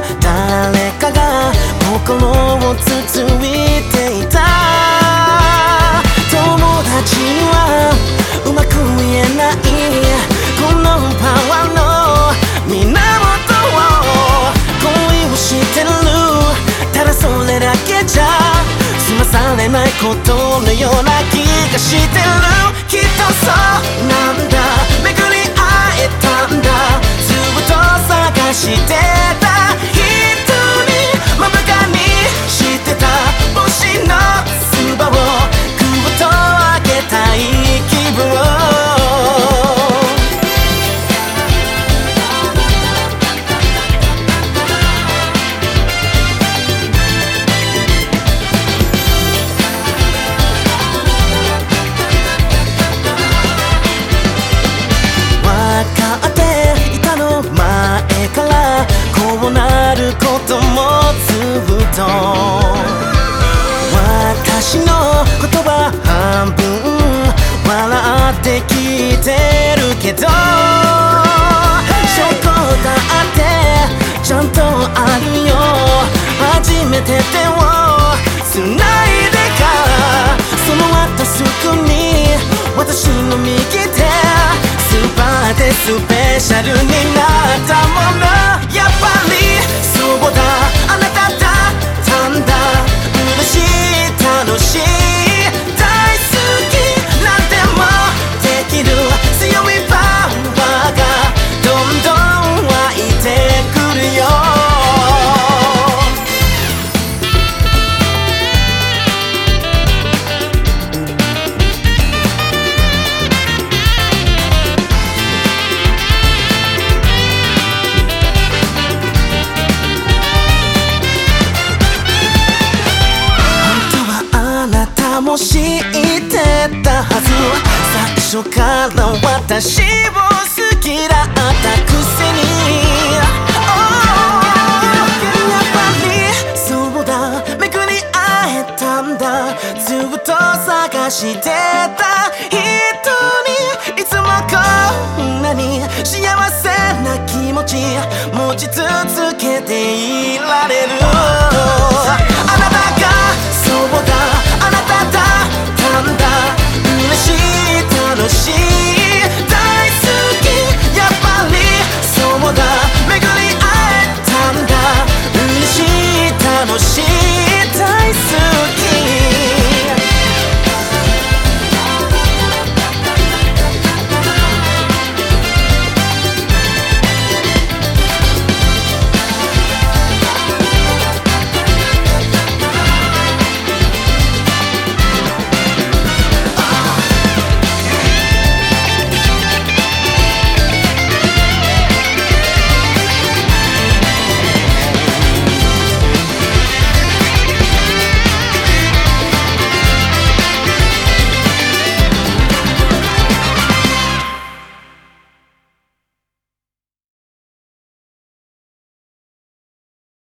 誰かが心を包いていた。友達にはうまく言えないこのパワーの源を恋をしてる、ただそれだけじゃ済まされないことのような気がしてる。きっとそうなんだ、巡り会えたんだ、ずっと探してた人に真向かにしてた星のそばをぐっと開けたい気分をこうなることもずっと私の言葉半分笑って聞いてるけど、証拠だってちゃんとあるよ。初めて手をつないでからその後すぐに私の右手全てスペシャルになったもの、やっぱりそうだあなただったんだ。嬉しい楽しい大好きなんでもできる強いパワーがどんどん湧いてくるよ。も知ってたはず、最初から私を好きだったくせに、やっぱりそうだ巡り会えたんだ、ずっと探してた人にいつもこんなに幸せな気持ち持ち続けていられる。